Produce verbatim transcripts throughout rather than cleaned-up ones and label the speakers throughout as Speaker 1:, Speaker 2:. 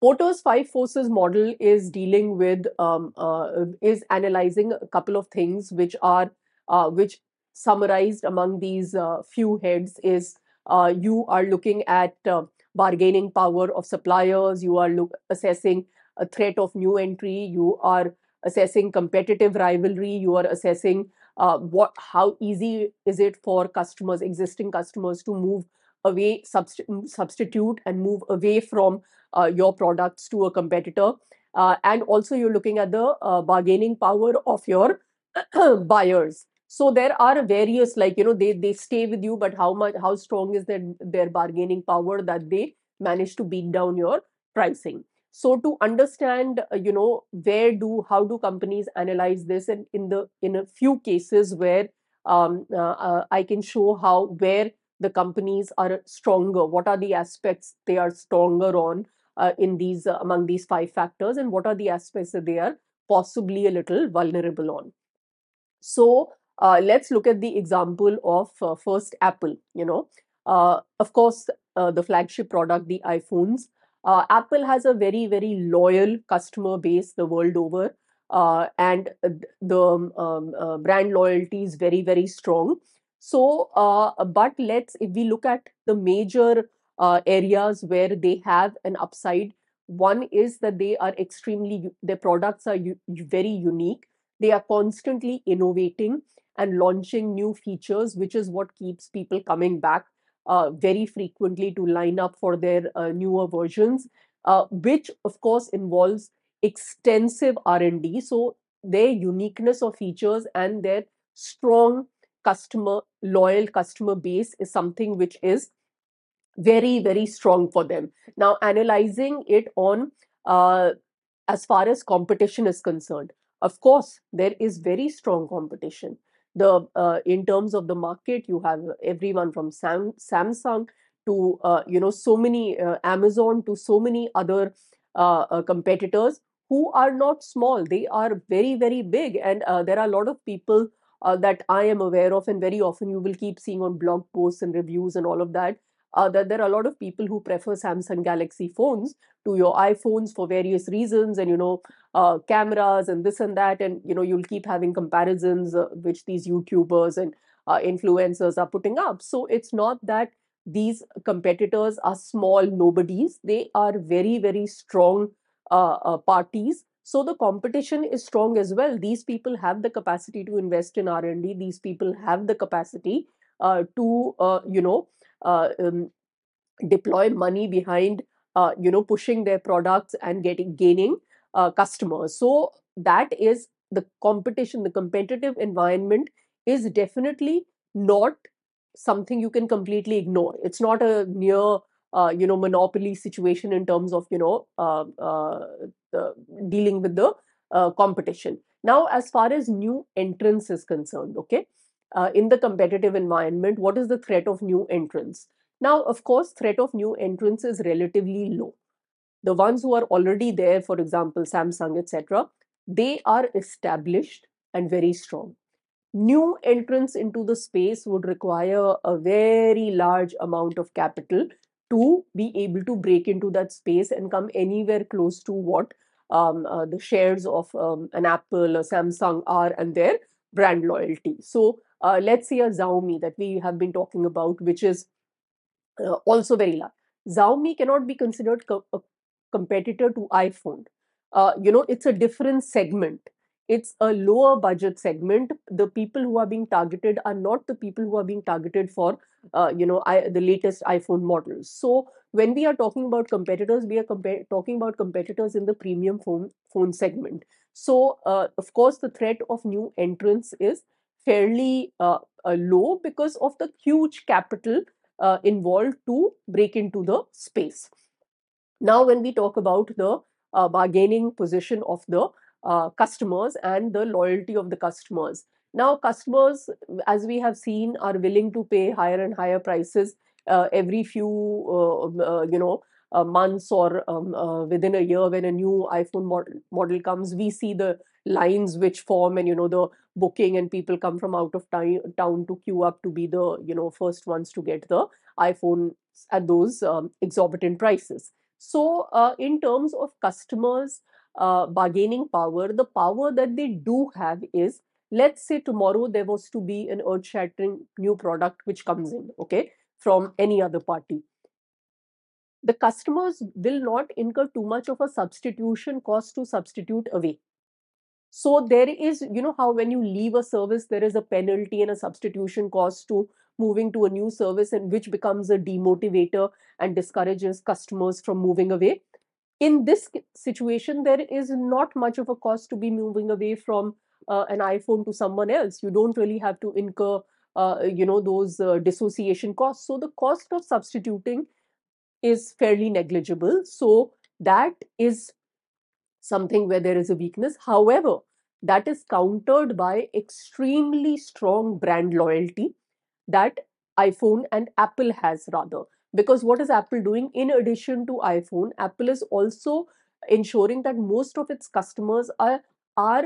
Speaker 1: Porter's five forces model is dealing with um, uh, is analyzing a couple of things which are uh, which summarized among these uh, few heads is uh, you are looking at uh, bargaining power of suppliers, you are look, assessing a threat of new entry, you are assessing competitive rivalry, you are assessing uh, what how easy is it for customers, existing customers, to move away, subst- substitute and move away from uh, your products to a competitor. Uh, and also, you're looking at the uh, bargaining power of your buyers. So there are various, like, you know, they they stay with you, but how much, how strong is their their bargaining power that they manage to beat down your pricing. So to understand, uh, you know, where do how do companies analyze this, and in the in a few cases where um, uh, uh, I can show how where the companies are stronger, what are the aspects they are stronger on uh, in these uh, among these five factors, and what are the aspects that they are possibly a little vulnerable on. So uh, let's look at the example of uh, first Apple. You know, uh, of course, uh, the flagship product, the iPhones. Uh, Apple has a very very loyal customer base the world over, uh, and uh, the um, um, uh, brand loyalty is very very strong. So, uh, but let's if we look at the major uh, areas where they have an upside. One is that they are extremely their products are u- very unique. They are constantly innovating and launching new features, which is what keeps people coming back uh, very frequently to line up for their uh, newer versions, uh, which of course involves extensive R and D. So their uniqueness of features and their strong customer, loyal customer base is something which is very, very strong for them. Now, analyzing it on uh, as far as competition is concerned, of course, there is very strong competition. The uh, in terms of the market, you have everyone from Sam, Samsung to uh, you know so many uh, Amazon to so many other uh, uh, competitors who are not small. They are very very big, and uh, there are a lot of people uh, that I am aware of, and very often you will keep seeing on blog posts and reviews and all of that. Uh, that there are a lot of people who prefer Samsung Galaxy phones to your iPhones for various reasons, and you know uh, cameras and this and that, and you know you'll keep having comparisons uh, which these YouTubers and uh, influencers are putting up. So it's not that these competitors are small nobodies; they are very very strong uh, uh, parties. So the competition is strong as well. These people have the capacity to invest in R and D. These people have the capacity uh, to uh, you know uh, um, deploy money behind uh, you know pushing their products and getting gaining uh, customers. So that is the competition. The competitive environment is definitely not something you can completely ignore. It's not a near uh, you know monopoly situation in terms of you know uh, uh, the, dealing with the uh, competition. Now, as far as new entrance is concerned, okay, uh, in the competitive environment, what is the threat of new entrants? Now, of course, threat of new entrants is relatively low. The ones who are already there, for example, Samsung, et cetera, they are established and very strong. New entrants into the space would require a very large amount of capital to be able to break into that space and come anywhere close to what um, uh, the shares of um, an Apple or Samsung are and their brand loyalty. So uh, let's say a Xiaomi that we have been talking about, which is uh, also very large. Xiaomi cannot be considered co- a competitor to iPhone. Uh, you know, it's a different segment. It's a lower budget segment. The people who are being targeted are not the people who are being targeted for, uh, you know, I, the latest iPhone models. So when we are talking about competitors, we are compa- talking about competitors in the premium phone phone segment. So uh, of course, the threat of new entrants is fairly uh, uh, low because of the huge capital uh, involved to break into the space. Now, when we talk about the uh, bargaining position of the uh, customers and the loyalty of the customers, now customers, as we have seen, are willing to pay higher and higher prices uh, every few, uh, uh, you know, uh, months or um, uh, within a year. When a new iPhone model, model comes, we see the lines which form, and you know the booking, and people come from out of town town to queue up to be the you know first ones to get the iPhone at those um, exorbitant prices. So, uh, in terms of customers' uh, bargaining power, the power that they do have is, let's say tomorrow there was to be an earth-shattering new product which comes in, okay, from any other party. The customers will not incur too much of a substitution cost to substitute away. So there is, you know, how when you leave a service, there is a penalty and a substitution cost to moving to a new service, and which becomes a demotivator and discourages customers from moving away. In this situation, there is not much of a cost to be moving away from uh, an iPhone to someone else. You don't really have to incur, uh, you know, those uh, dissociation costs. So the cost of substituting is fairly negligible. So that is something where there is a weakness. However, that is countered by extremely strong brand loyalty that iPhone and Apple has, rather. Because what is Apple doing? In addition to iPhone, Apple is also ensuring that most of its customers are are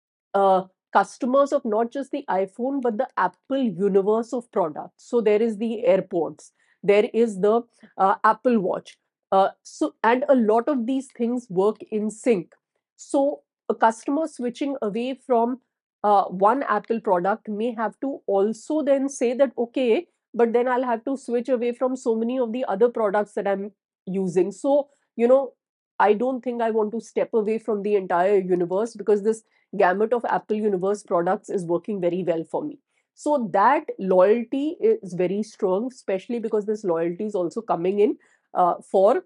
Speaker 1: uh, customers of not just the iPhone, but the Apple universe of products. So there is the AirPods, there is the uh, Apple Watch. Uh, so, and a lot of these things work in sync. So a customer switching away from uh, one Apple product may have to also then say that, okay, but then I'll have to switch away from so many of the other products that I'm using. So, you know, I don't think I want to step away from the entire universe, because this gamut of Apple universe products is working very well for me. So that loyalty is very strong, especially because this loyalty is also coming in uh, for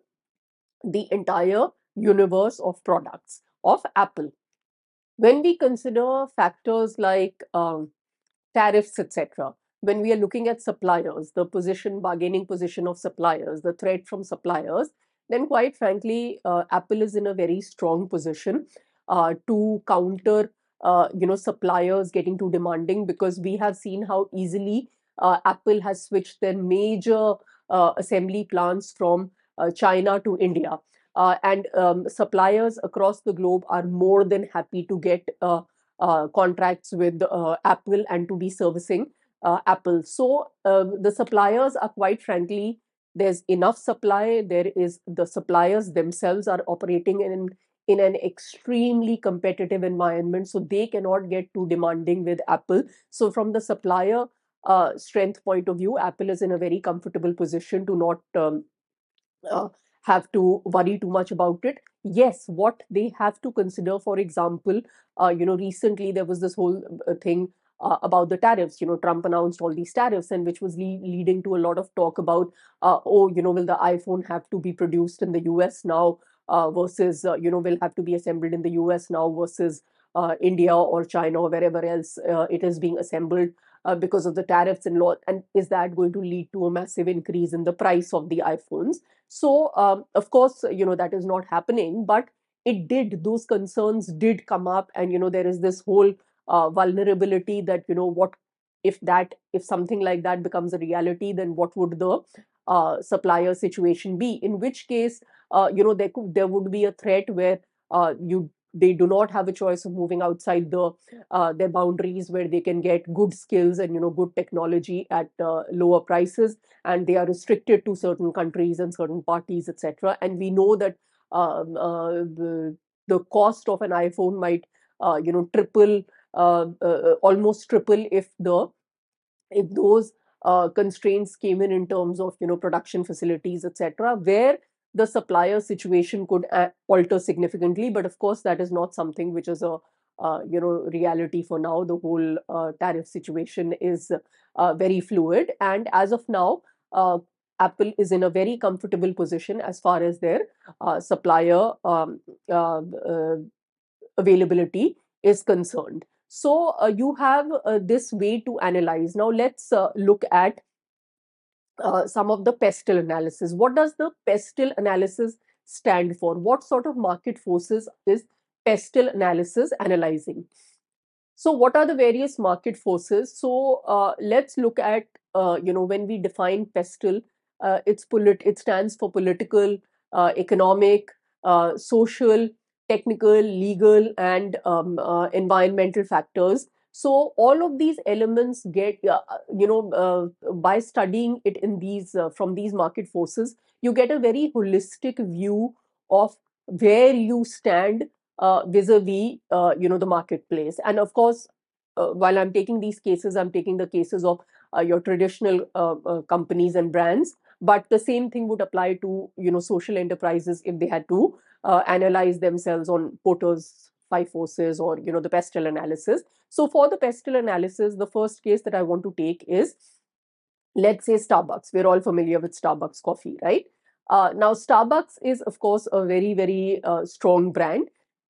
Speaker 1: the entire universe of products of Apple. When we consider factors like um, tariffs, et cetera, when we are looking at suppliers, the position, bargaining position of suppliers, the threat from suppliers, then quite frankly, uh, Apple is in a very strong position uh, to counter, uh, you know, suppliers getting too demanding, because we have seen how easily uh, Apple has switched their major uh, assembly plants from uh, China to India. Uh, and um, suppliers across the globe are more than happy to get uh, uh, contracts with uh, Apple and to be servicing uh, Apple. So uh, the suppliers are, quite frankly, there's enough supply. There is, the suppliers themselves are operating in in an extremely competitive environment, so they cannot get too demanding with Apple. So from the supplier uh, strength point of view, Apple is in a very comfortable position to not um, uh, have to worry too much about it. Yes, what they have to consider, for example, uh, you know, recently there was this whole uh, thing uh, about the tariffs. You know, Trump announced all these tariffs, and which was le- leading to a lot of talk about, uh, oh, you know, will the iPhone have to be produced in the U S now uh, versus, uh, you know, will have to be assembled in the U S now versus uh, India or China or wherever else uh, it is being assembled. Uh, because of the tariffs and law, and is that going to lead to a massive increase in the price of the iPhones? So, um, of course, you know, that is not happening, but it did, those concerns did come up. And, you know, there is this whole uh, vulnerability that, you know, what if that, if something like that becomes a reality, then what would the uh, supplier situation be? In which case, uh, you know, there could, there would be a threat where uh, you they do not have a choice of moving outside the uh, their boundaries, where they can get good skills and, you know, good technology at uh, lower prices, and they are restricted to certain countries and certain parties, et cetera. And we know that um, uh, the, the cost of an iPhone might, uh, you know, triple, uh, uh, almost triple if the if those uh, constraints came in in terms of, you know, production facilities, et cetera, where the supplier situation could uh, alter significantly. But of course, that is not something which is a uh, you know, reality for now. The whole uh, tariff situation is uh, very fluid, and as of now, uh, Apple is in a very comfortable position as far as their uh, supplier um, uh, uh, availability is concerned. So uh, you have uh, this way to analyze. Now let's uh, look at uh, some of the pestle analysis. What does the pestle analysis stand for? What sort of market forces is pestle analysis analyzing? So what are the various market forces? So uh, let's look at, uh, you know, when we define pestle, uh, it's polit- it stands for political, uh, economic, uh, social, technical, legal, and um, uh, environmental factors, So all of these elements get, uh, uh, you know, uh, by studying it in these uh, from these market forces, you get a very holistic view of where you stand uh, vis-a-vis, uh, you know, the marketplace. And of course, uh, while I'm taking these cases, I'm taking the cases of uh, your traditional uh, uh, companies and brands. But the same thing would apply to, you know, social enterprises if they had to uh, analyze themselves on Porter's five forces, or, you know, the pestle analysis. So for the pestle analysis, the first case that I want to take is, let's say, Starbucks. We're all familiar with Starbucks coffee, right? Uh, now, Starbucks is, of course, a very, very uh, strong brand.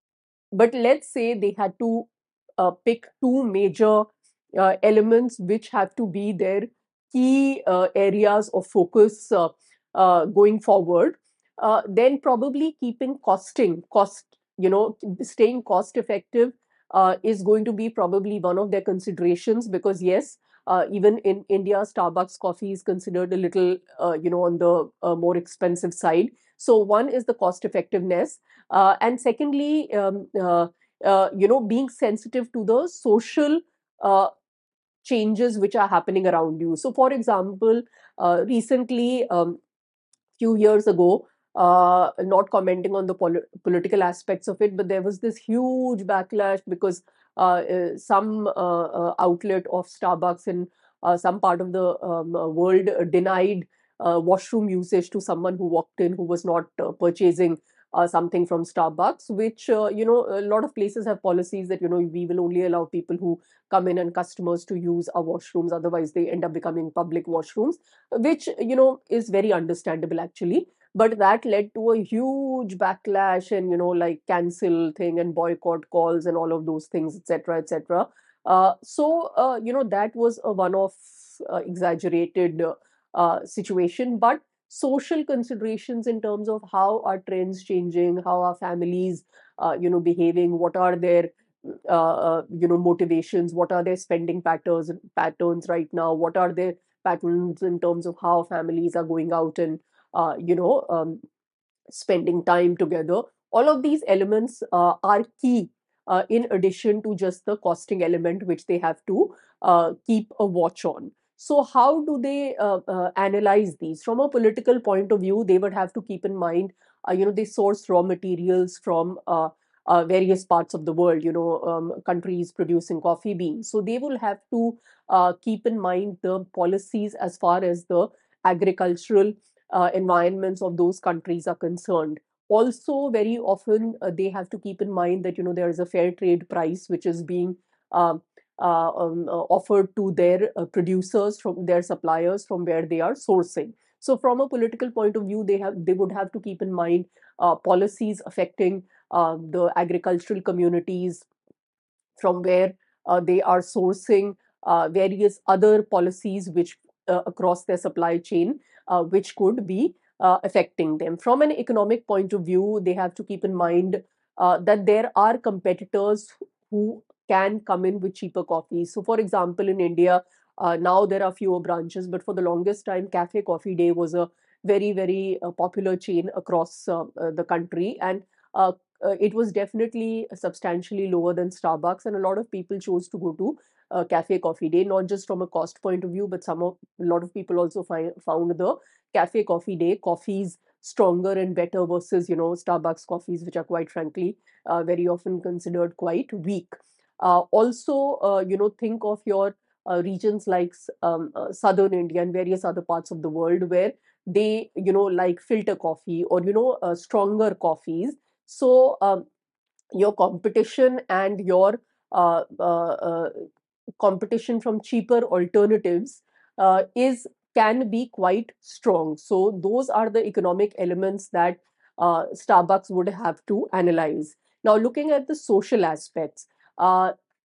Speaker 1: But let's say they had to uh, pick two major uh, elements which have to be their key uh, areas of focus uh, uh, going forward. Uh, then probably keeping costing cost, you know, staying cost effective uh, is going to be probably one of their considerations, because yes, uh, even in India, Starbucks coffee is considered a little, uh, you know, on the uh, more expensive side. So one is the cost effectiveness, uh, and secondly, um, uh, uh, you know, being sensitive to the social uh, changes which are happening around you. So, for example, uh, recently, um, few years ago, uh, not commenting on the pol- political aspects of it, but there was this huge backlash because uh, uh, some uh, uh, outlet of Starbucks in uh, some part of the um, uh, world uh, denied uh, washroom usage to someone who walked in who was not uh, purchasing uh, something from Starbucks, which, uh, you know, a lot of places have policies that, you know, we will only allow people who come in and customers to use our washrooms. Otherwise, they end up becoming public washrooms, which, you know, is very understandable actually. But that led to a huge backlash and, you know, like cancel thing and boycott calls and all of those things, etc., etc. Uh, so uh, you know, that was a one-off uh, exaggerated uh, uh, situation. But social considerations in terms of how are trends changing, how are families uh, you know, behaving, what are their uh, uh, you know, motivations, what are their spending patterns patterns right now, what are their patterns in terms of how families are going out and uh, you know, um, spending time together. All of these elements uh, are key, uh, in addition to just the costing element, which they have to uh, keep a watch on. So, how do they uh, uh, analyze these? From a political point of view, they would have to keep in mind, uh, you know, they source raw materials from uh, uh, various parts of the world, you know, um, countries producing coffee beans. So, they will have to uh, keep in mind the policies as far as the agricultural uh, environments of those countries are concerned. Also, very often uh, they have to keep in mind that, you know, there is a fair trade price which is being uh, uh, um, uh, offered to their uh, producers from their suppliers from where they are sourcing. So, from a political point of view, they have they would have to keep in mind uh, policies affecting uh, the agricultural communities from where uh, they are sourcing, uh, various other policies which uh, across their supply chain, uh, which could be uh, affecting them. From an economic point of view, they have to keep in mind uh, that there are competitors who can come in with cheaper coffees. So, for example, in India, uh, now there are fewer branches, but for the longest time, Cafe Coffee Day was a very, very uh, popular chain across uh, uh, the country. And uh, uh, it was definitely substantially lower than Starbucks, and a lot of people chose to go to uh, Cafe Coffee Day, not just from a cost point of view, but some of a lot of people also find, found the Cafe Coffee Day coffees stronger and better versus, you know, Starbucks coffees, which are quite frankly uh, very often considered quite weak. Uh, also, uh, you know, think of your uh, regions like um, uh, southern India and various other parts of the world where they, you know, like filter coffee or, you know, uh, stronger coffees. So, um, your competition and your uh, uh, uh, competition from cheaper alternatives uh, is can be quite strong. So those are the economic elements that uh, Starbucks would have to analyze. Now, looking at the social aspects, uh,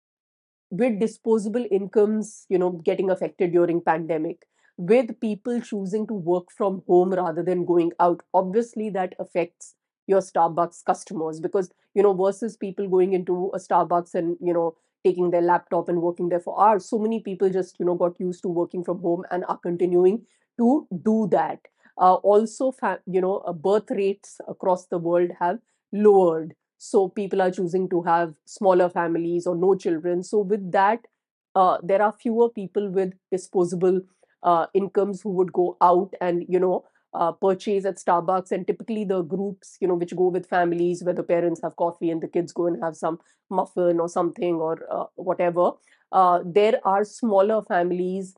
Speaker 1: with disposable incomes, you know, getting affected during pandemic, with people choosing to work from home rather than going out, obviously that affects your Starbucks customers, because, you know, versus people going into a Starbucks and, you know, taking their laptop and working there for hours, so many people just, you know, got used to working from home and are continuing to do that. Uh, also, fa- you know, uh, birth rates across the world have lowered. So people are choosing to have smaller families or no children. So with that, uh, there are fewer people with disposable uh, incomes who would go out and, you know, uh, purchase at Starbucks. And typically the groups, you know, which go with families where the parents have coffee and the kids go and have some muffin or something or uh, whatever. Uh, there are smaller families,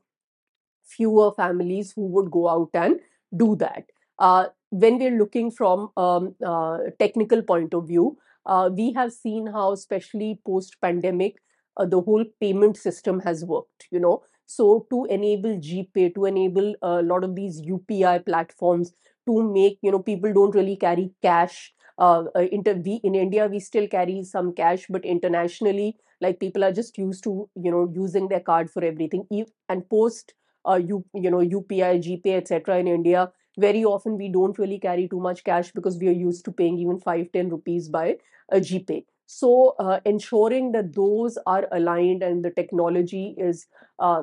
Speaker 1: fewer families who would go out and do that. Uh, when we're looking from um, uh, technical point of view, uh, we have seen how, especially post pandemic, uh, the whole payment system has worked. You know, so to enable GPay, to enable a lot of these U P I platforms, to make, you know, people don't really carry cash. Uh, uh, inter- we in India we still carry some cash, but internationally, like, people are just used to, you know, using their card for everything. E- And post uh, you you know U P I, GPay, et cetera. In India, very often we don't really carry too much cash because we are used to paying even five, ten rupees by a GPay. So uh, ensuring that those are aligned and the technology is uh,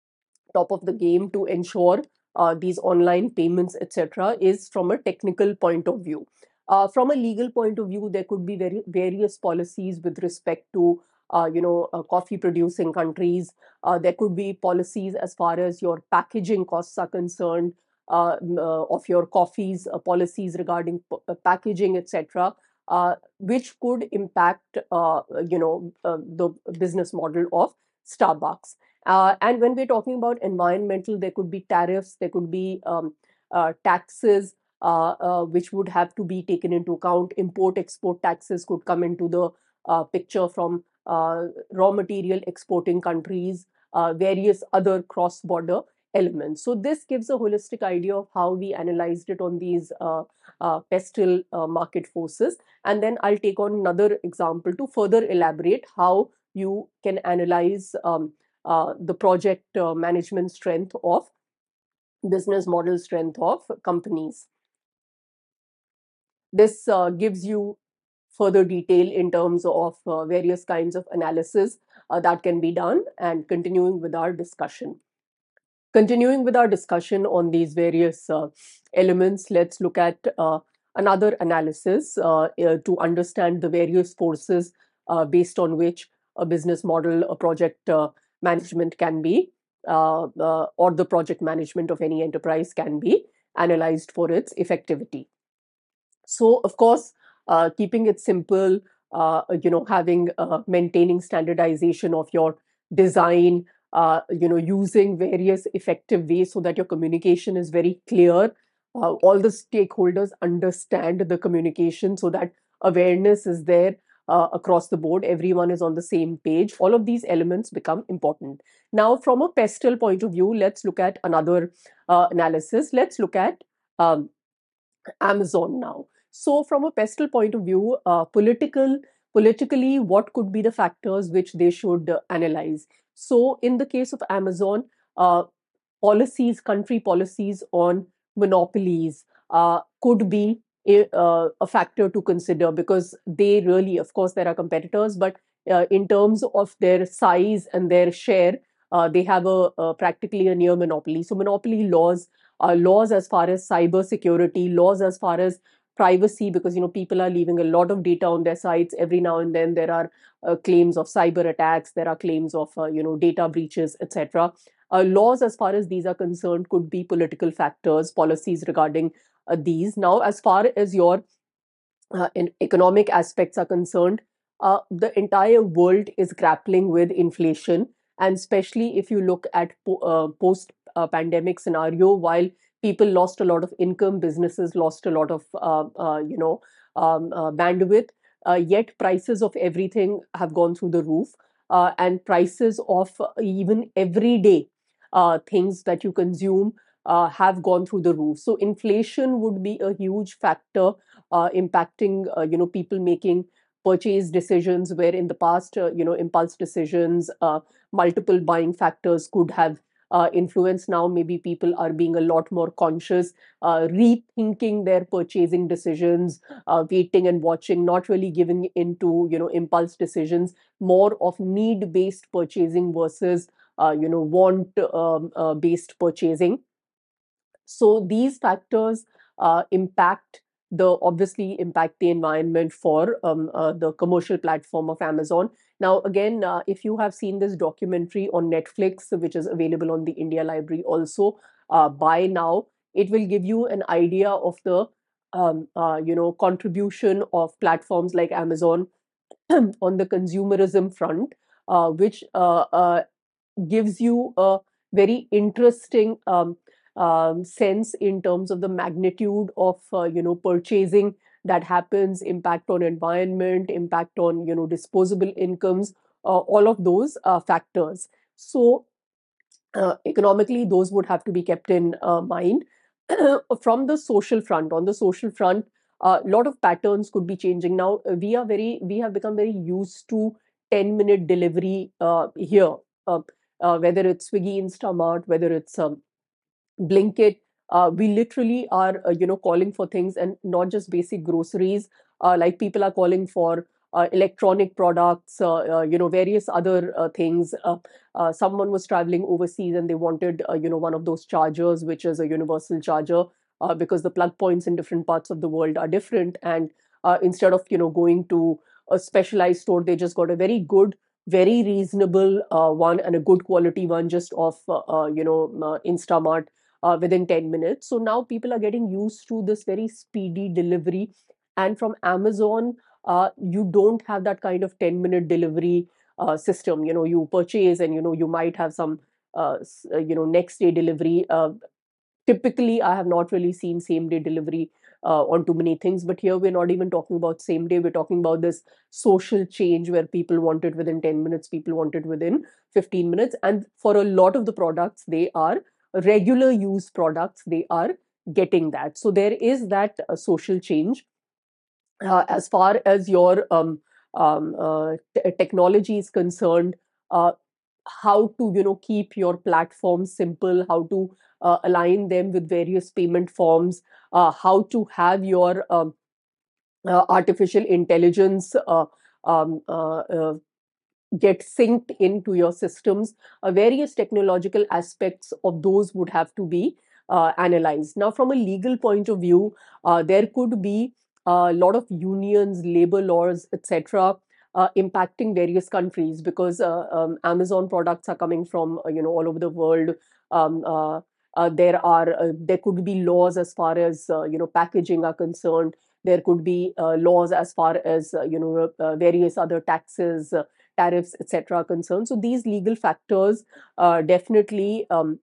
Speaker 1: top of the game to ensure uh, these online payments, et cetera, is from a technical point of view. Uh, from a legal point of view, there could be very various policies with respect to, uh, you know, uh, coffee producing countries. Uh, there could be policies as far as your packaging costs are concerned, uh, m- uh, of your coffees, uh, policies regarding p- uh, packaging, et cetera. Uh, which could impact, uh, you know, uh, the business model of Starbucks. Uh, and when we're talking about environmental, there could be tariffs, there could be um, uh, taxes, uh, uh, which would have to be taken into account. Import export taxes could come into the uh, picture from uh, raw material exporting countries, uh, various other cross border elements. So, this gives a holistic idea of how we analyzed it on these uh, uh, pestle uh, market forces. And then I'll take on another example to further elaborate how you can analyze. Um, uh, the project uh, management strength of business model strength of companies. This uh, gives you further detail in terms of uh, various kinds of analysis uh, that can be done. And continuing with our discussion. Continuing with our discussion on these various uh, elements, let's look at uh, another analysis uh, uh, to understand the various forces uh, based on which a business model, a project uh, management can be, uh, uh, or the project management of any enterprise can be analyzed for its effectivity. So, of course, uh, keeping it simple, uh, you know, having uh, maintaining standardization of your design, uh, you know, using various effective ways so that your communication is very clear. Uh, all the stakeholders understand the communication so that awareness is there uh, across the board. Everyone is on the same page. All of these elements become important. Now, from a pestle point of view, let's look at another uh, analysis. Let's look at um, Amazon now. So, from a pestle point of view, uh, political politically, what could be the factors which they should uh, analyze? So, in the case of Amazon, uh, policies, country policies on monopolies uh, could be a, uh, a factor to consider because they really, of course, there are competitors, but uh, in terms of their size and their share, uh, they have a, a practically a near monopoly. So, monopoly laws, uh, laws as far as cyber security, laws as far as privacy, because, you know, people are leaving a lot of data on their sites. Every now and then there are uh, claims of cyber attacks, there are claims of uh, you know, data breaches, etc. Uh, laws, as far as these are concerned, could be political factors, policies regarding uh, these. Now, as far as your uh, in economic aspects are concerned, uh, the entire world is grappling with inflation. And especially if you look at po- uh, post uh, pandemic scenario, while people lost a lot of income, businesses lost a lot of, uh, uh, you know, um, uh, bandwidth, uh, yet prices of everything have gone through the roof. Uh, and prices of even everyday uh, things that you consume uh, have gone through the roof. So inflation would be a huge factor uh, impacting uh, you know, people making purchase decisions, where in the past, uh, you know, impulse decisions, uh, multiple buying factors could have uh, influence. Now maybe people are being a lot more conscious, uh, rethinking their purchasing decisions, uh, waiting and watching, not really giving into, you know, impulse decisions, more of need based purchasing versus uh, you know, want um, uh, based purchasing. So these factors uh, impact the obviously impact the environment for um, uh, the commercial platform of Amazon. Now, again, uh, if you have seen this documentary on Netflix, which is available on the India Library also, uh, by now, it will give you an idea of the um, uh, you know contribution of platforms like Amazon on the consumerism front, uh, which uh, uh, gives you a very interesting um, um, sense in terms of the magnitude of uh, you know purchasing that happens, impact on environment, impact on you know disposable incomes, uh, all of those uh, factors. So uh, economically, those would have to be kept in uh, mind. From the social front, on the social front, a lot of patterns could be changing. Now, uh, we are very, we have become very used to ten minute delivery uh, here, uh, uh, whether it's Swiggy, Instamart, whether it's um, Blinkit. Uh, we literally are, uh, you know, calling for things and not just basic groceries. Uh, like people are calling for uh, electronic products, uh, uh, you know, various other uh, things. Uh, uh, someone was traveling overseas and they wanted, uh, you know, one of those chargers, which is a universal charger, uh, because the plug points in different parts of the world are different. And uh, instead of, you know, going to a specialized store, they just got a very good, very reasonable uh, one and a good quality one just off, uh, uh, you know, uh, Instamart uh, within ten minutes. So now people are getting used to this very speedy delivery. And from Amazon, uh, you don't have that kind of ten minute delivery uh, system. You know, you purchase and, you know, you might have some, uh, s- uh, you know, next day delivery. Uh, typically, I have not really seen same day delivery uh, on too many things. But here we're not even talking about same day. We're talking about this social change where people want it within ten minutes, people want it within fifteen minutes. And for a lot of the products, they are regular use products, they are getting that. So there is that uh, social change. Uh, as far as your um, um, uh, t- technology is concerned, uh, how to you know keep your platform simple, how to uh, align them with various payment forms, uh, how to have your um, uh, artificial intelligence uh, um, uh, uh, get synced into your systems. Uh, various technological aspects of those would have to be uh, analyzed. Now, from a legal point of view, uh, there could be a lot of unions, labor laws, et cetera, uh, impacting various countries because uh, um, Amazon products are coming from uh, you know all over the world. Um, uh, uh, there are uh, there could be laws as far as uh, you know packaging are concerned. There could be uh, laws as far as uh, you know uh, various other taxes, uh, tariffs, et cetera, are concerned. So these legal factors uh, definitely um,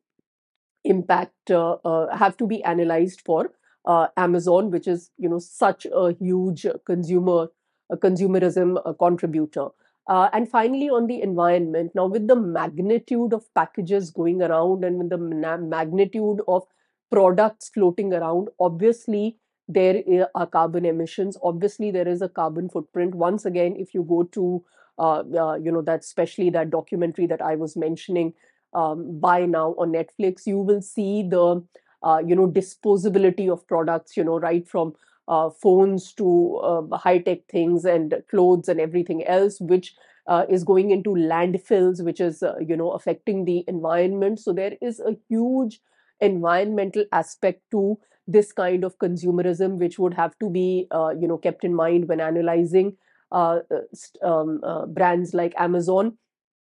Speaker 1: impact uh, uh, have to be analyzed for uh, Amazon, which is you know such a huge consumer uh, consumerism uh, contributor. Uh, and finally, on the environment, now with the magnitude of packages going around and with the ma- magnitude of products floating around, obviously there are carbon emissions. Obviously, there is a carbon footprint. Once again, if you go to uh, uh, you know that especially that documentary that I was mentioning, um, buy now on Netflix, you will see the uh, you know disposability of products. You know, right from uh, phones to uh, high tech things and clothes and everything else, which uh, is going into landfills, which is uh, you know affecting the environment. So there is a huge environmental aspect to this kind of consumerism, which would have to be uh, you know kept in mind when analyzing uh, uh, st- um, uh, brands like Amazon.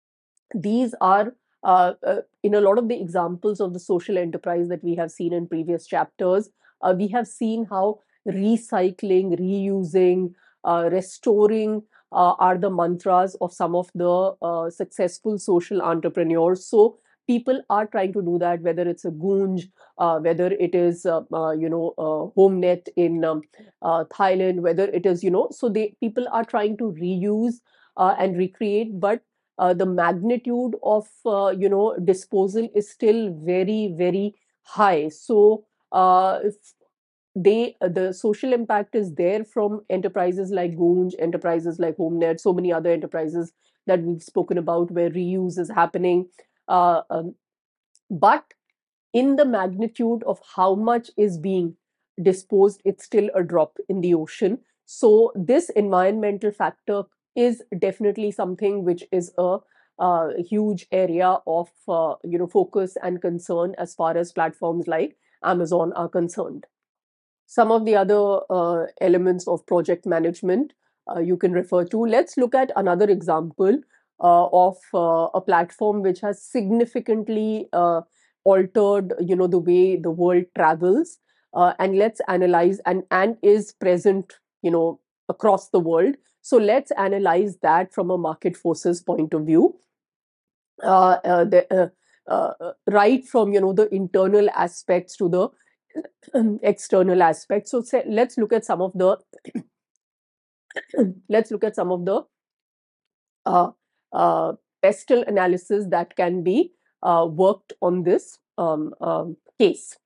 Speaker 1: These are uh, uh, in a lot of the examples of the social enterprise that we have seen in previous chapters. Uh, we have seen how recycling, reusing, uh, restoring uh, are the mantras of some of the uh, successful social entrepreneurs. So people are trying to do that, whether it's a Goonj, uh, whether it is uh, uh, you know uh, HomeNet in um, uh, Thailand, whether it is you know so they people are trying to reuse uh, and recreate, but uh, the magnitude of uh, you know disposal is still very very high. So uh, if they the social impact is there from enterprises like Goonj, enterprises like HomeNet, so many other enterprises that we've spoken about where reuse is happening. Uh, um, but in the magnitude of how much is being disposed, it's still a drop in the ocean. So this environmental factor is definitely something which is a uh, huge area of uh, you know focus and concern as far as platforms like Amazon are concerned. some of the other uh, elements of project management uh, you can refer to. Let's look at another example uh, of uh, a platform which has significantly uh, altered, you know, the way the world travels, uh, and let's analyze and and is present, you know, across the world. So let's analyze that from a market forces point of view. Uh, uh, the, uh, uh, uh, right from, you know, the internal aspects to the external aspects. So say, let's look at some of the let's look at some of the uh, uh, pestle analysis that can be uh, worked on this um, um, case.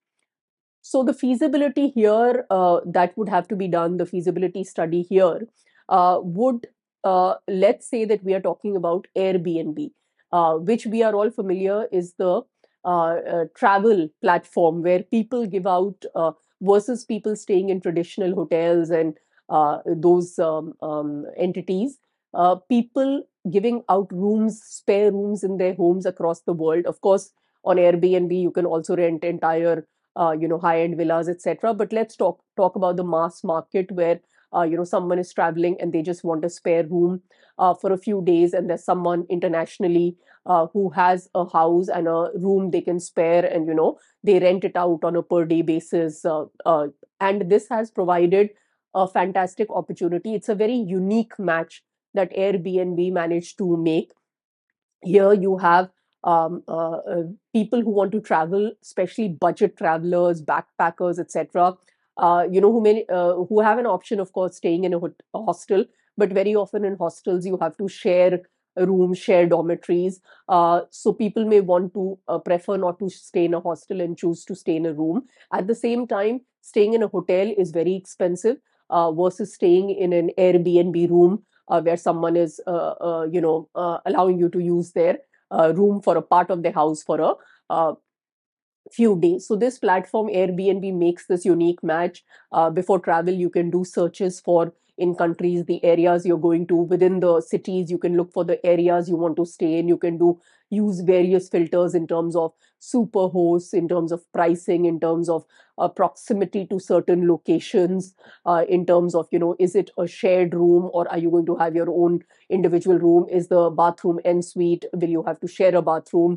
Speaker 1: So the feasibility here uh, that would have to be done, the feasibility study here uh, would, uh, let's say that we are talking about Airbnb, uh, which we are all familiar is the uh, uh, travel platform where people give out uh, versus people staying in traditional hotels and uh, those um, um, entities. Uh, people giving out rooms, spare rooms in their homes across the world. Of course, on Airbnb, you can also rent entire uh, you know, high-end villas, et cetera. But let's talk talk about the mass market where uh, you know, someone is traveling and they just want a spare room uh, for a few days, and there's someone internationally uh, who has a house and a room they can spare, and you know, they rent it out on a per day basis. Uh, uh, and this has provided a fantastic opportunity. It's a very unique match that Airbnb managed to make. Here you have um, uh, uh, people who want to travel, especially budget travelers, backpackers, et cetera. Uh, you know, who may uh, who have an option, of course, staying in a, hot- a hostel, but very often in hostels you have to share rooms, share dormitories. Uh, so people may want to uh, prefer not to stay in a hostel and choose to stay in a room. At the same time, staying in a hotel is very expensive uh, versus staying in an Airbnb room uh, where someone is, uh, uh, you know, uh, allowing you to use their uh, room for a part of the house for a uh, few days. So this platform Airbnb makes this unique match. Uh, before travel, you can do searches for in countries the areas you're going to. Within the cities, you can look for the areas you want to stay in. You can do use various filters in terms of super hosts, in terms of pricing, in terms of uh, proximity to certain locations, uh, in terms of, you know, is it a shared room or are you going to have your own individual room? Is the bathroom en suite? Will you have to share a bathroom?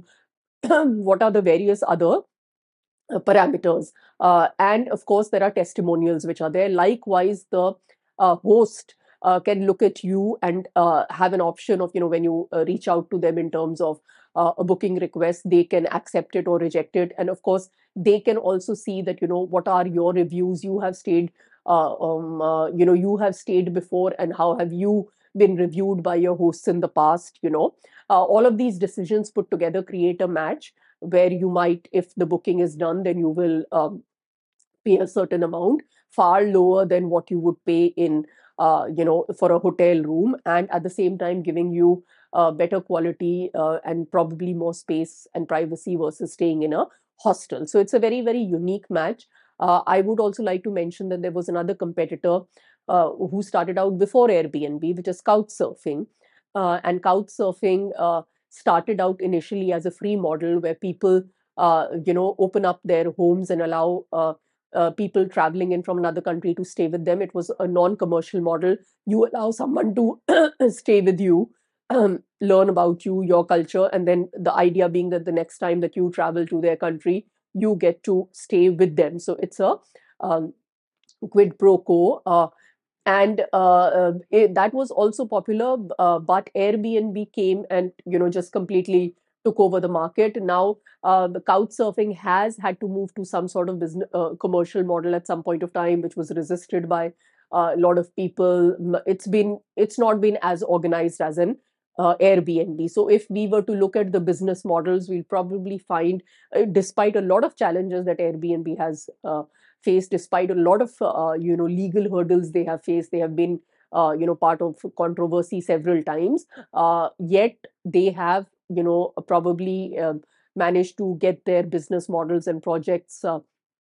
Speaker 1: What are the various other uh, parameters? Uh, and of course, there are testimonials which are there. Likewise, the uh, host uh, can look at you and uh, have an option of, you know, when you uh, reach out to them in terms of uh, a booking request, they can accept it or reject it. And of course, they can also see that, you know, what are your reviews? You have stayed, uh, um, uh, you know, you have stayed before, and how have you been reviewed by your hosts in the past? You know, uh, all of these decisions put together create a match where you might, if the booking is done, then you will um, pay a certain amount, far lower than what you would pay in, uh, you know, for a hotel room, and at the same time giving you uh, better quality uh, and probably more space and privacy versus staying in a hostel. So it's a very, very unique match. Uh, I would also like to mention that there was another competitor uh, who started out before Airbnb, which is Couchsurfing. Uh, and Couchsurfing uh, started out initially as a free model where people, uh, you know, open up their homes and allow uh, uh, people traveling in from another country to stay with them. It was a non-commercial model. You allow someone to stay with you, um, learn about you, your culture, and then the idea being that the next time that you travel to their country, you get to stay with them. So it's a um, quid pro quo. Uh, and uh, uh, it, that was also popular, uh, but Airbnb came and, you know, just completely took over the market. Now uh, the couch surfing has had to move to some sort of business uh, commercial model at some point of time, which was resisted by uh, a lot of people. It's been it's not been as organized as an uh, Airbnb. So if we were to look at the business models, we'll probably find, uh, despite a lot of challenges that Airbnb has uh, faced, despite a lot of uh, you know, legal hurdles they have faced, they have been uh, you know, part of controversy several times, uh, yet they have, you know, probably uh, managed to get their business models and projects uh,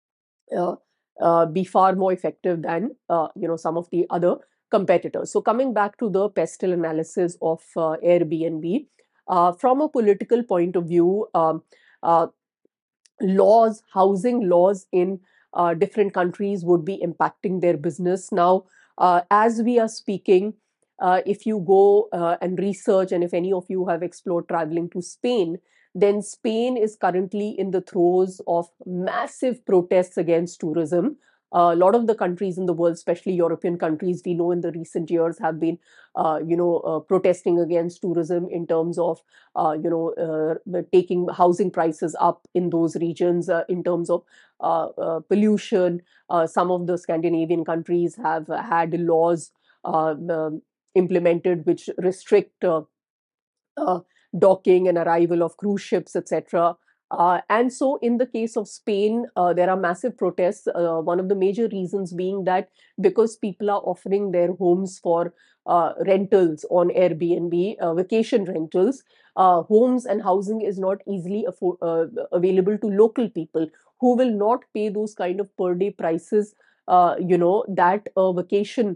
Speaker 1: uh, uh, be far more effective than uh, you know, some of the other competitors. So coming back to the pestle analysis of uh, Airbnb, uh, from a political point of view, um, uh, laws, housing laws in uh, different countries would be impacting their business. Now, uh, as we are speaking, uh, if you go uh, and research, and if any of you have explored traveling to Spain, then Spain is currently in the throes of massive protests against tourism. Uh, a lot of the countries in the world, especially European countries, we know in the recent years have been, uh, you know, uh, protesting against tourism in terms of, uh, you know, uh, taking housing prices up in those regions, uh, in terms of uh, uh, pollution. Uh, some of the Scandinavian countries have had laws uh, um, implemented which restrict uh, uh, docking and arrival of cruise ships, et cetera. Uh, and so, in the case of Spain, uh, there are massive protests. Uh, one of the major reasons being that because people are offering their homes for uh, rentals on Airbnb, uh, vacation rentals, uh, homes and housing is not easily affo- uh, available to local people who will not pay those kind of per day prices, uh, you know, that a vacation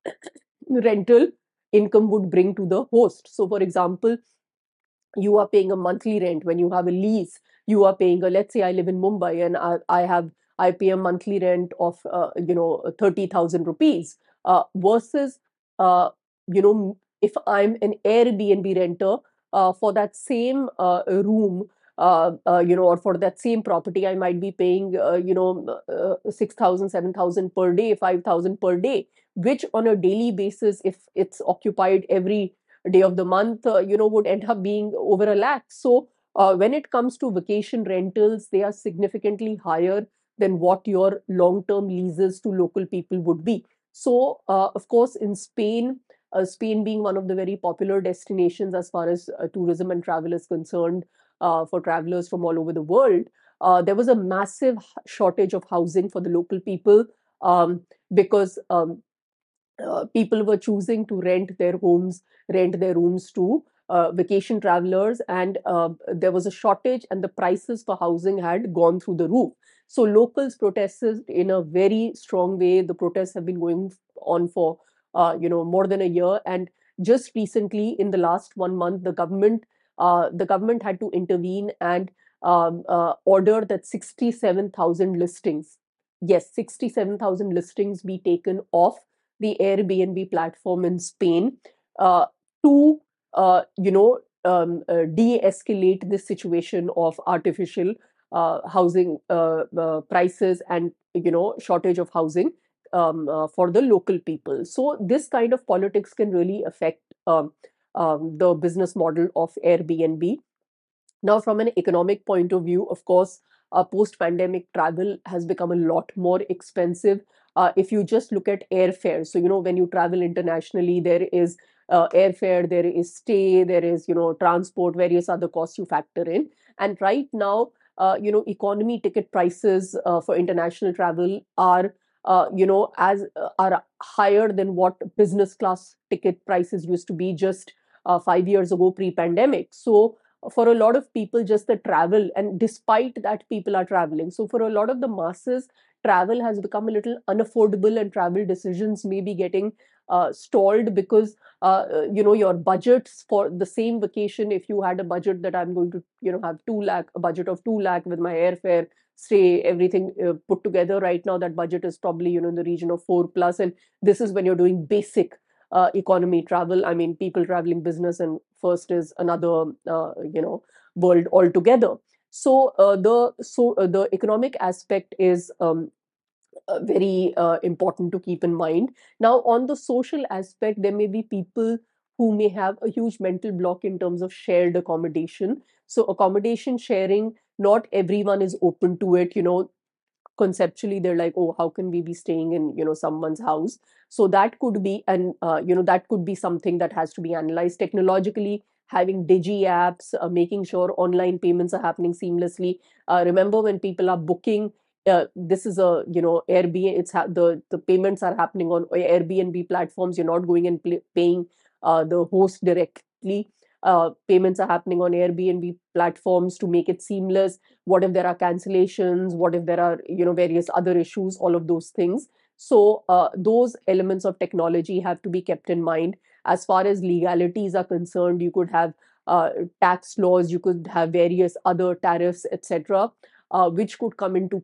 Speaker 1: rental income would bring to the host. So, for example, you are paying a monthly rent. When you have a lease, you are paying a, let's say I live in Mumbai and i, I have I pay a monthly rent of uh, you know thirty thousand rupees, uh, versus uh, you know if I'm an Airbnb renter, uh, for that same uh, room, uh, uh, you know or for that same property, I might be paying uh, you know uh, six thousand per day, five thousand per day, which on a daily basis, if it's occupied every day of the month, uh, you know, would end up being over a lakh. So uh, when it comes to vacation rentals, they are significantly higher than what your long-term leases to local people would be. So, uh, of course, in Spain, uh, Spain being one of the very popular destinations as far as uh, tourism and travel is concerned, uh, for travelers from all over the world, uh, there was a massive shortage of housing for the local people, um, because um, uh, people were choosing to rent their homes, rent their rooms to uh, vacation travelers, and uh, there was a shortage, and the prices for housing had gone through the roof. So locals protested in a very strong way. The protests have been going on for uh, you know more than a year, and just recently, in the last one month, the government uh, the government had to intervene and um, uh, order that sixty-seven thousand listings, yes, sixty-seven thousand listings be taken off the Airbnb platform in Spain, uh, to uh, you know um, uh, de-escalate this situation of artificial uh, housing uh, uh, prices and you know shortage of housing, um, uh, for the local people. So this kind of politics can really affect um, um, the business model of Airbnb. Now, from an economic point of view, of course, uh, post pandemic travel has become a lot more expensive. Uh, if you just look at airfare, so, you know, when you travel internationally, there is uh, airfare, there is stay, there is, you know, transport, various other costs you factor in. And right now, uh, you know, economy ticket prices uh, for international travel are, uh, you know, as uh, are higher than what business class ticket prices used to be just uh, five years ago pre pandemic. So, for a lot of people, just the travel, and despite that people are traveling, so for a lot of the masses, travel has become a little unaffordable, and travel decisions may be getting uh, stalled because uh, uh, you know your budgets for the same vacation, if you had a budget that I'm going to you know have two lakh, a budget of two lakh with my airfare, stay, everything uh, put together, right now that budget is probably you know in the region of four plus, and this is when you're doing basic uh, economy travel. I mean, people traveling business and first is another, uh, you know, world altogether. So uh, the so uh, the economic aspect is um, uh, very uh, important to keep in mind. Now, on the social aspect, there may be people who may have a huge mental block in terms of shared accommodation. So accommodation sharing, not everyone is open to it. You know, conceptually they're like, oh, how can we be staying in you know someone's house? So that could be, and uh, you know that could be something that has to be analyzed technologically, having digi apps, uh, making sure online payments are happening seamlessly. Uh, remember, when people are booking, uh, this is a you know Airbnb, it's ha- the the payments are happening on Airbnb platforms. You're not going and pl- paying uh, the host directly. Uh, payments are happening on Airbnb platforms to make it seamless. What if there are cancellations? What if there are you know various other issues? All of those things. So uh, those elements of technology have to be kept in mind. As far as legalities are concerned, you could have uh, tax laws, you could have various other tariffs, etc., uh, which could come into play.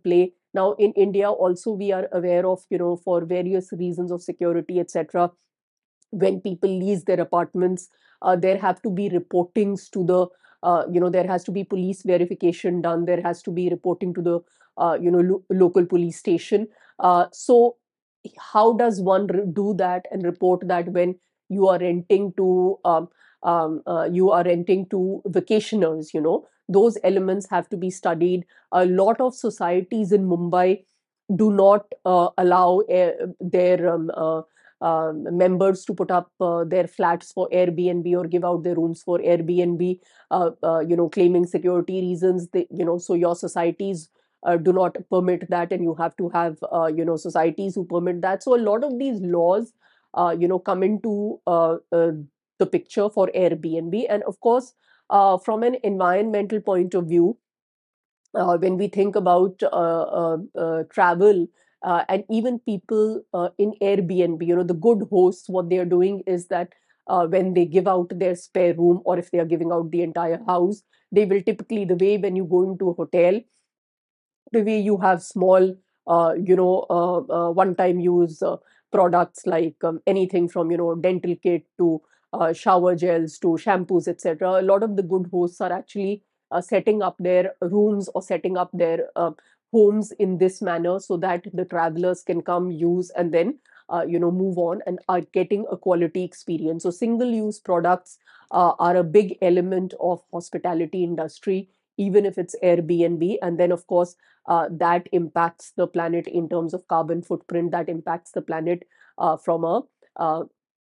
Speaker 1: Now, in India, also we are aware of, you know, for various reasons of security, et cetera. When people lease their apartments, uh, there have to be reportings to the, uh, you know, there has to be police verification done. There has to be reporting to the, uh, you know, lo- local police station. Uh, so, how does one re- do that and report that when you are renting to, um, um, uh, you are renting to vacationers? You know, those elements have to be studied. A lot of societies in Mumbai do not uh, allow uh, their um, uh, um, members to put up uh, their flats for Airbnb or give out their rooms for Airbnb, uh, uh, you know, claiming security reasons. They, you know, so your societies uh, do not permit that, and you have to have, uh, you know, societies who permit that. So a lot of these laws, uh, you know, come into uh, uh, the picture for Airbnb, and of course, uh, from an environmental point of view, uh, when we think about uh, uh, uh, travel, uh, and even people uh, in Airbnb, you know, the good hosts, what they are doing is that uh, when they give out their spare room, or if they are giving out the entire house, they will typically, the way when you go into a hotel, the way you have small, uh, you know, uh, uh, one-time use uh, products, like um, anything from, you know, dental kit to uh, shower gels to shampoos, et cetera. A lot of the good hosts are actually uh, setting up their rooms or setting up their uh, homes in this manner, so that the travelers can come, use, and then uh, you know, move on and are getting a quality experience. So single-use products uh, are a big element of hospitality industry, even if it's Airbnb. And then, of course, uh, that impacts the planet in terms of carbon footprint, that impacts the planet uh, from a uh,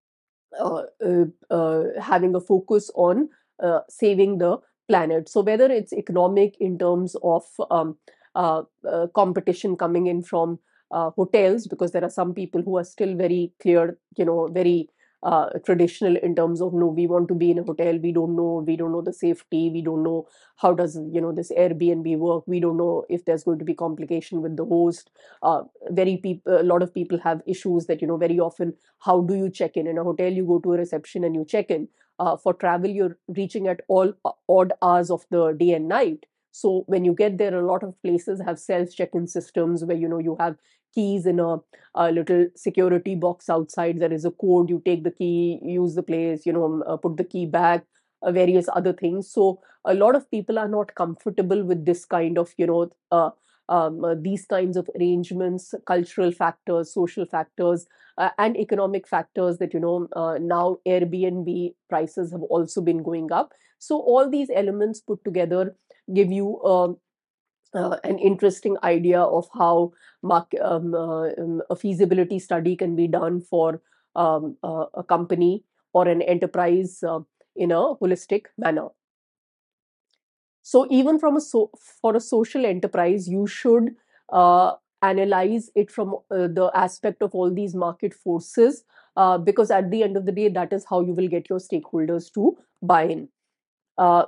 Speaker 1: uh, uh, uh, having a focus on uh, saving the planet. So whether it's economic in terms of um, uh, uh, competition coming in from uh, hotels, because there are some people who are still very clear, you know, very uh, traditional in terms of, no, we want to be in a hotel. We don't know, we don't know the safety. We don't know how does, you know, this Airbnb work. We don't know if there's going to be complication with the host. Uh, very people, a lot of people have issues that, you know, very often, how do you check in? In a hotel, you go to a reception and you check in. Uh, for travel, you're reaching at all uh, odd hours of the day and night. So when you get there, a lot of places have self check-in systems where, you know, you have keys in a, a little security box outside. There is a code. You take the key, use the place, you know, uh, put the key back, uh, various other things. So a lot of people are not comfortable with this kind of, you know, uh, um, uh, these kinds of arrangements, cultural factors, social factors, uh, and economic factors, that, you know, uh, now Airbnb prices have also been going up. So all these elements put together give you um, uh, an interesting idea of how mark, um, uh, um, a feasibility study can be done for um, uh, a company or an enterprise uh, in a holistic manner. So even from a so for a social enterprise, you should uh, analyze it from uh, the aspect of all these market forces, uh, because at the end of the day, that is how you will get your stakeholders to buy in. Uh,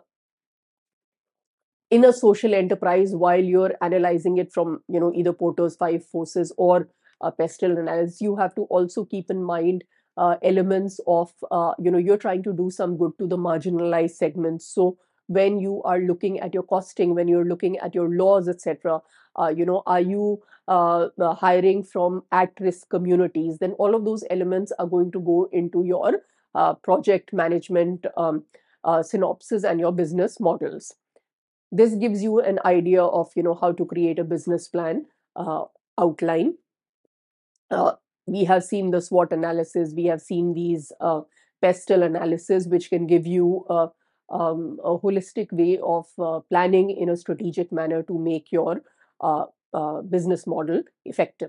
Speaker 1: in a social enterprise, while you're analyzing it from, you know, either Porter's five forces or a pestle analysis, you have to also keep in mind uh, elements of, uh, you know, you're trying to do some good to the marginalized segments. So when you are looking at your costing, when you're looking at your laws, etc., uh, you know, are you uh, uh, hiring from at-risk communities? Then all of those elements are going to go into your uh, project management um, uh, synopsis and your business models. This gives you an idea of, you know, how to create a business plan uh, outline. uh, we have seen the SWOT analysis, we have seen these uh, pestle analysis, which can give you a, um, a holistic way of uh, planning in a strategic manner to make your uh, uh, business model effective.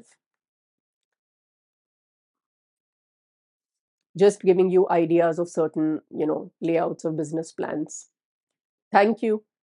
Speaker 1: Just giving you ideas of certain, you know, layouts of business plans. Thank you.